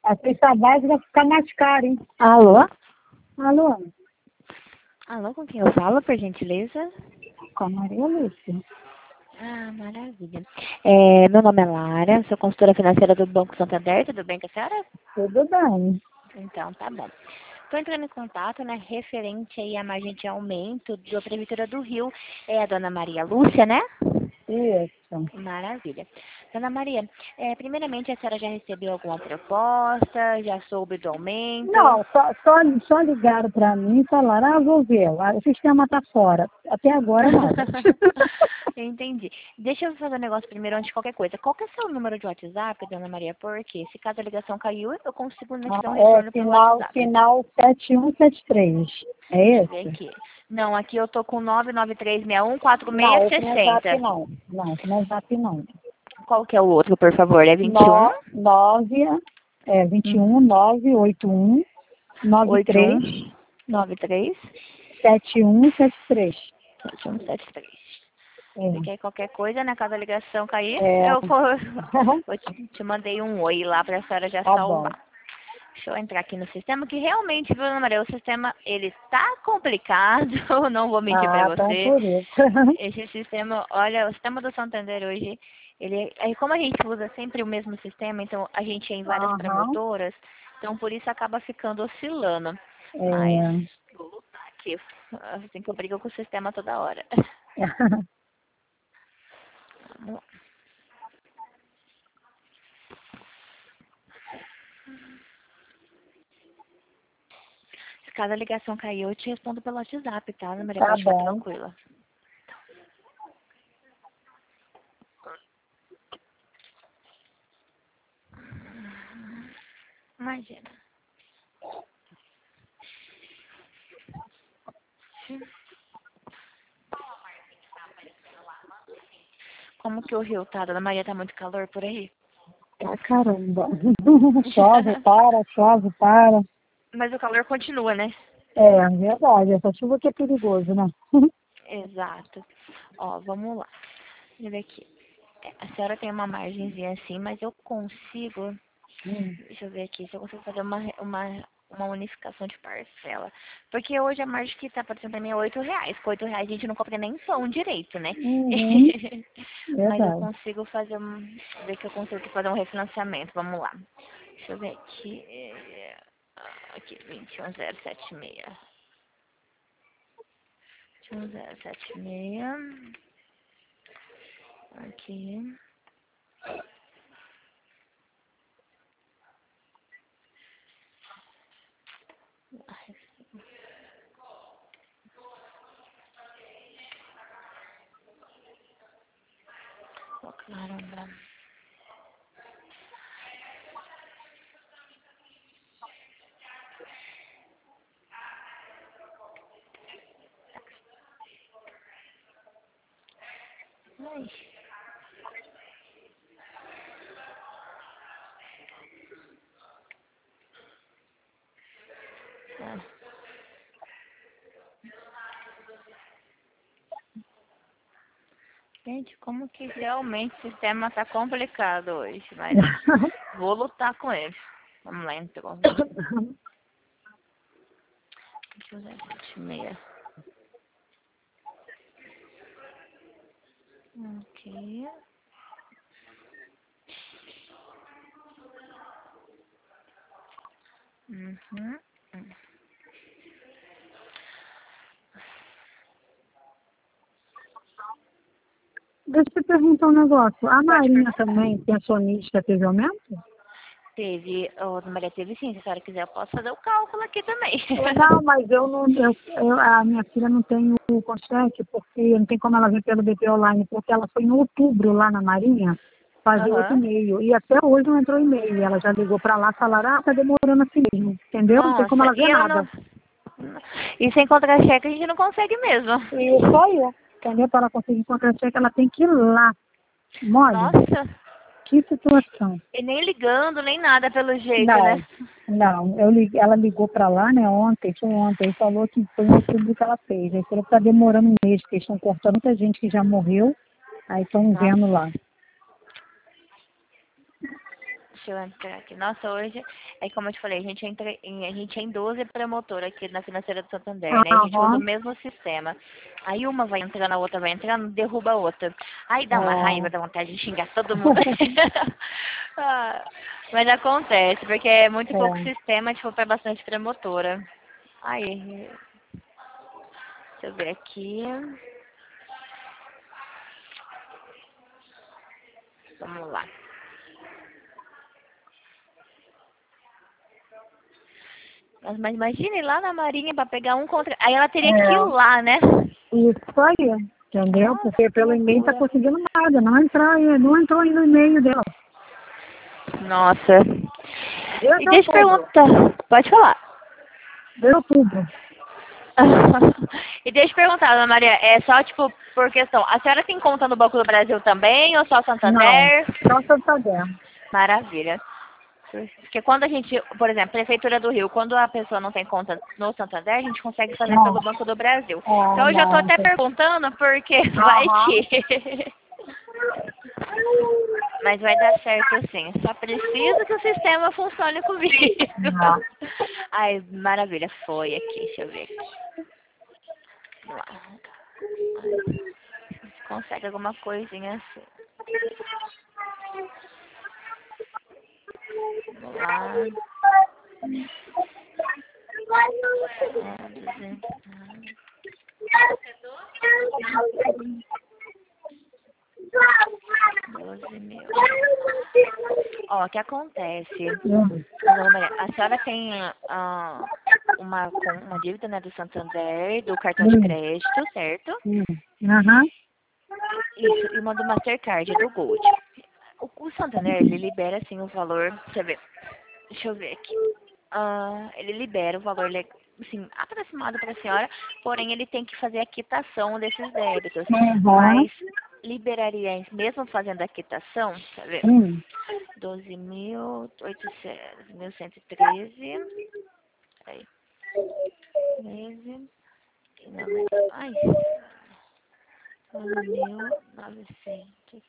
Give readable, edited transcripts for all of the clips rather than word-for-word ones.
A cesta básica vai ficar mais cara, hein? Alô? Alô? Alô, com quem eu falo, por gentileza? Com a Maria Lúcia. Ah, maravilha. Meu nome é Lara, sou consultora financeira do Banco Santander, tudo bem com a senhora? Tudo bem. Então, tá bom. Estou entrando em contato, né, referente aí à margem de aumento da Prefeitura do Rio. É a dona Maria Lúcia, né? Isso. Maravilha. Dona Maria, primeiramente a senhora já recebeu alguma proposta? Já soube do aumento? Não, só ligaram para mim e falaram, vou ver, o sistema está fora. Até agora nada. Entendi. Deixa eu fazer um negócio primeiro antes de qualquer coisa. Qual que é o seu número de WhatsApp, dona Maria? Porque se caso a ligação caiu, eu consigo te dar um retorno pelo WhatsApp. Final 7173. É Deixa eu ver esse? aqui. Não, aqui eu tô com Não, esse não é zap 993614660. não. Não, esse não é zap não. Qual que é o outro, por favor? É 21? 21 981 93 81 93 7173. 7173. Se É. quer qualquer coisa, né? Caso a ligação cair, É. eu vou, te mandei um oi lá pra senhora já Tá bom. salvar. Deixa eu entrar aqui no sistema, que realmente, viu, Ana Maria, o sistema, ele tá complicado, não vou mentir pra Então você. por isso. Esse sistema, olha, o sistema do Santander hoje, como a gente usa sempre o mesmo sistema, então a gente é em várias Aham. promotoras, então por isso acaba ficando oscilando. Mas, É. vou lutar aqui, assim que eu brigo com o sistema toda hora. Vamos lá. Se cada ligação cair, eu te respondo pelo WhatsApp, tá, Ana Maria? Tá Pode ficar bom. tranquila. Imagina. Como que o Rio tá? Dona Maria, tá muito calor por aí? Ah, caramba. Chove, para. Mas o calor continua, né? É, verdade. Essa chuva que é perigoso, né? Exato. Ó, vamos lá. Deixa eu ver aqui. A senhora tem uma margenzinha assim, mas eu consigo. Deixa eu ver aqui se eu consigo fazer uma unificação de parcela. Porque hoje a margem que tá aparecendo pra mim é R$ 8. Com R$ 8 a gente não compra nem pão direito, né? Uhum. Mas eu Verdade. consigo fazer ver que eu consigo fazer um refinanciamento. Vamos lá. Deixa eu ver aqui. Aqui, 21076. 21076. Aqui. Oh, caramba. Ai. Ah. Gente, como que realmente o sistema tá complicado hoje, mas vou lutar com ele. Vamos lá, entrou. 276. Ok. Uhum. Deixa eu te perguntar um negócio. A Pode Marinha perguntar. também, pensionista, teve aumento? Teve, Maria, teve sim. Se a senhora quiser, eu posso fazer o cálculo aqui também. Não, mas eu não, a minha filha não tem o conchete, porque não tem como ela vir pelo BP Online, porque ela foi em outubro lá na Marinha fazer outro Aham. e-mail. E até hoje não entrou e-mail. Ela já ligou para lá e falaram, tá demorando assim mesmo, entendeu? Não tem como Nossa, ela e ver eu nada. não. E sem contra-cheque a gente não consegue mesmo. E só eu, entendeu? Para ela conseguir encontrar cheque, ela tem que ir lá. Mole, Nossa, que situação. e nem ligando, nem nada pelo jeito, né? Não, não. Ela ligou para lá, né, foi ontem, e falou que foi em outubro que ela fez. Aí falou que tá demorando um mês, que eles estão cortando muita gente que já morreu, aí estão Nossa, vendo lá. deixa eu entrar aqui. Nossa, hoje, como eu te falei, a gente é em 12 promotoras aqui na Financeira do Santander, né? A gente usa o mesmo sistema. Aí uma vai entrando, a outra vai entrando, derruba a outra. Aí dá uma raiva, dá vontade de xingar todo mundo. Mas acontece, porque é muito pouco sistema, tipo, para bastante promotora. Aí, deixa eu ver aqui. Vamos lá. Mas imagine lá na Marinha para pegar um contra. Aí ela teria que ir lá, né? Isso aí, entendeu? Porque pelo e-mail tá conseguindo nada, não entrou ainda no e-mail dela. Nossa. E deixa eu perguntar. Pode falar. De outubro. E deixa eu perguntar, Ana Maria, é só tipo por questão, a senhora tem conta no Banco do Brasil também ou só Santander? Não, só Santander. Maravilha. Porque quando a gente, por exemplo, Prefeitura do Rio, quando a pessoa não tem conta no Santander, a gente consegue fazer pelo Banco do Brasil. Então eu já tô até perguntando porque vai que... Mas vai dar certo sim. Só preciso que o sistema funcione comigo. Ai, maravilha. Foi aqui. Deixa eu ver aqui. Vamos lá. Ai, consegue alguma coisinha assim. Vamos lá. 12.000. Ó, o que acontece? A senhora tem uma dívida, né, do Santander, do cartão de crédito, certo? Isso, e uma do Mastercard, do Gold. O Santander, ele libera, assim, o valor, deixa eu ver aqui. Ele libera o valor, assim, aproximado para a senhora, porém ele tem que fazer a quitação desses débitos. Mas liberaria, mesmo fazendo a quitação, deixa eu ver, 12.113, aí, 13, ai, 12.900,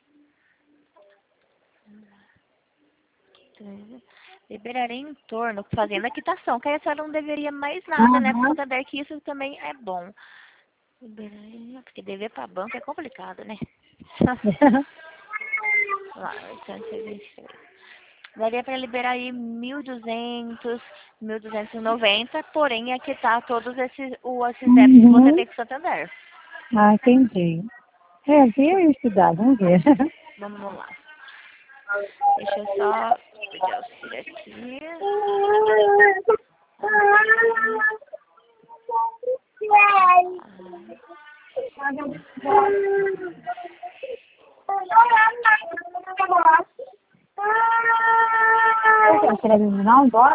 liberaria em torno, fazendo a quitação, que aí a senhora não deveria mais nada, né, pro Santander, que isso também é bom. Liberaria, porque dever para banco é complicado, né? Lá, 823. Daria para liberar aí 1.200, 1.290, porém é quitar todos esses débitos que você tem com o Santander. Ah, entendi. Vê a cidade, vamos ver. Vamos lá. Deixa eu só pedir auxílio aqui. Não, bora?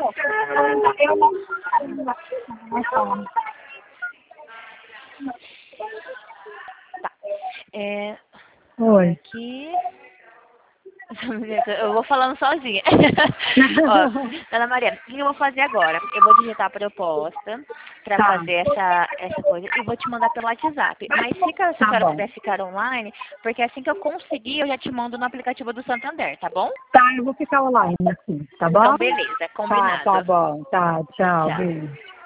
Tá. Oi. Aqui. Eu vou falando sozinha. Ó, Ana Maria, o que eu vou fazer agora? Eu vou digitar a proposta para fazer essa coisa e vou te mandar pelo WhatsApp. Mas se a senhora puder ficar online, porque assim que eu conseguir, eu já te mando no aplicativo do Santander, tá bom? Tá, eu vou ficar online, assim, tá bom? Então, beleza, combinado. Tá bom, tá, tchau, beijo.